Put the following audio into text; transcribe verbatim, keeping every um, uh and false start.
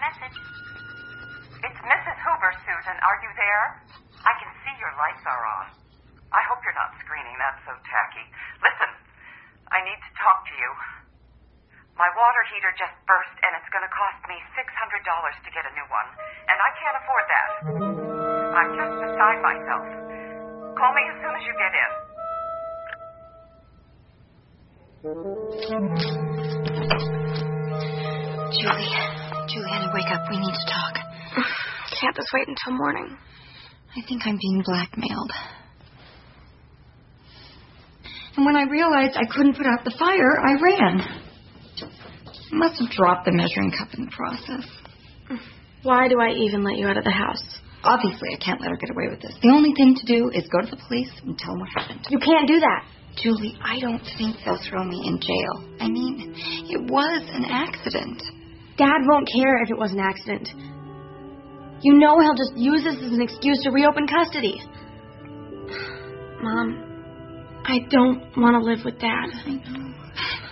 message. It's Missus Hoover, Susan. Are you there? I can see your lights are on. I hope you're not screening. That's so tacky. Listen, I need to talk to you. My water heater just burst, and it's going to cost me six hundred dollars to get a new one, and I can't afford that. I'm just beside myself. Call me as soon as you get in. Julie, Julie, honey, wake up. We need to talk. Can't this wait until morning? I think I'm being blackmailed. And when I realized I couldn't put out the fire, I ran. I must have dropped the measuring cup in the process. Why do I even let you out of the house? Obviously, I can't let her get away with this. The only thing to do is go to the police and tell them what happened. You can't do that. Julie, I don't think they'll throw me in jail. I mean, it was an accident. Dad won't care if it was an accident. You know he'll just use this as an excuse to reopen custody. Mom, I don't want to live with Dad. I know.